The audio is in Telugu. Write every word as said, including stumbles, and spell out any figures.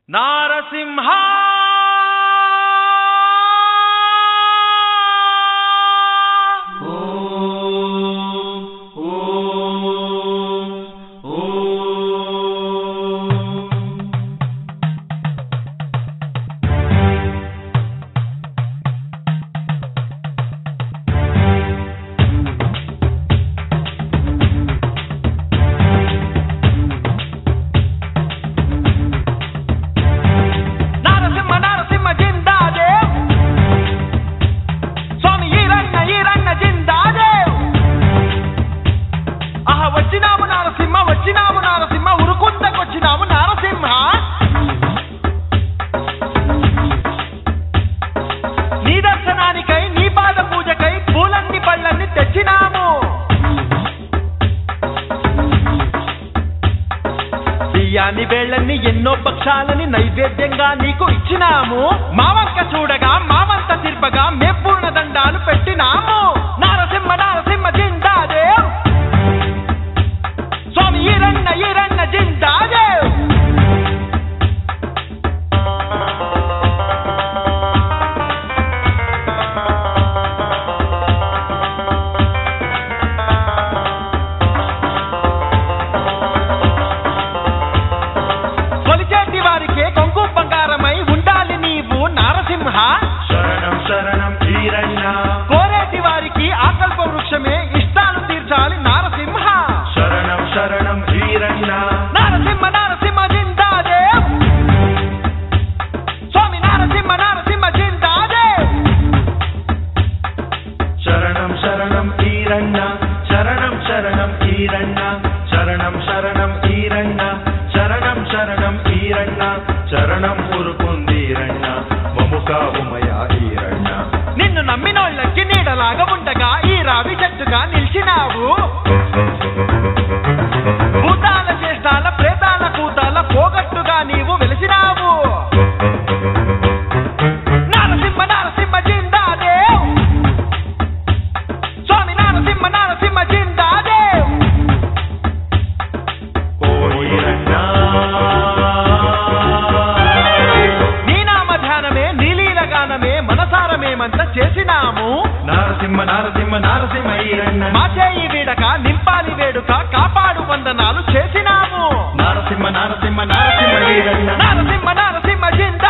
నారసింహ వచ్చినాము నారసింహ వచ్చినాము నారసింహ ఉరుకుందకొచ్చినాము నారసింహ నీ దర్శనానికై నీ పాద పూజకై పూలన్ని పళ్ళన్ని తెచ్చినాము బియ్యాన్ని వేళ్ళన్ని ఎన్నో పక్షాలని నైవేద్యంగా నీకు ఇచ్చినాము మావంక చూడగా మావంత తిర్పగా మే పూర్ణ దండాలు పెట్టినాము నారసింహ నారసింహ జిందాదేవ్ స్వామి ఈరన్న ఈరన్న జిందాదేవ్ కొలిచేటి వారికే కొంకు బంగారమై ఉండాలి నీవు నారసింహ శరణం శరణం ఈరన్న కోరేటి వారికి ఆకల్ప వృక్షమే ఇష్టాలు తీర్చాలి నారసింహ శరణం శరణం ఈరన్న నారసింహ నారసింహ జిందాదేవ్ స్వామి నారసింహ నారసింహ జిందాదేవ్ శరణం శరణం ఈరన్న శరణం శరణం ఈరన్న శరణం శరణం ఈరన్న శరణం శరణం ఈరన్న శరణం ఉరుకుందీరన్న మముకావుమయ ఈరన్న నిన్ను నమ్మినోళ్ళకి నీడలాగా ఉండగా ఈ రావి చెట్టుగా నిలిచినావు భూతాల చేష్టాల ప్రేతాల కూతాల పోగట్టుగా నీవు వెలిసినావు నారసింహ నారసింహ జిందాదేవ్ స్వామి నారసింహ నారసింహ జిందాదేవ్ ఓ ఈరన్న నీ నామ ధ్యానమే నీలీల గానమే మనసారమేమంత చేసినాము నారసింహ నారసింహ నారసింహ ఈరన్న మా చేయి వీడక నింపాలి వేడుక కాపాడు వందనాలు చేసినాము నారసింహ నారసింహ నారసింహ ఈరన్న నారసింహ నారసింహ జిందాదేవ్